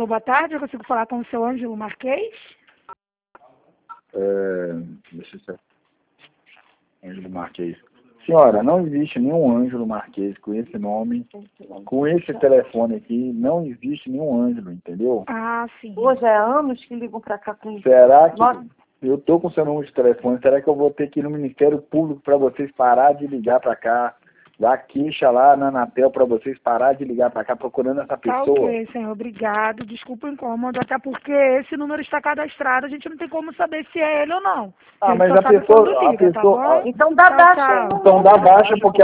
Alô, boa tarde, eu consigo falar com o seu Ângelo Marques? Deixa eu ver. Ângelo Marques. Senhora, não existe nenhum Ângelo Marques com esse nome, com esse telefone aqui, não existe nenhum Ângelo, entendeu? Ah, sim. Hoje é anos que ligam para cá com... Será que eu tô com seu número de telefone, será que eu vou ter que ir no Ministério Público para vocês parar de ligar para cá, dar queixa lá na Anatel para vocês parar de ligar para cá procurando essa Tá pessoa? ok, senhor, obrigado. Desculpa o incômodo, até porque esse número está cadastrado, a gente não tem como saber se é ele ou não. Ah, Ele mas só a sabe pessoa, quando liga, tá bom? Então dá Tchau, baixa tchau. aí. então dá baixa porque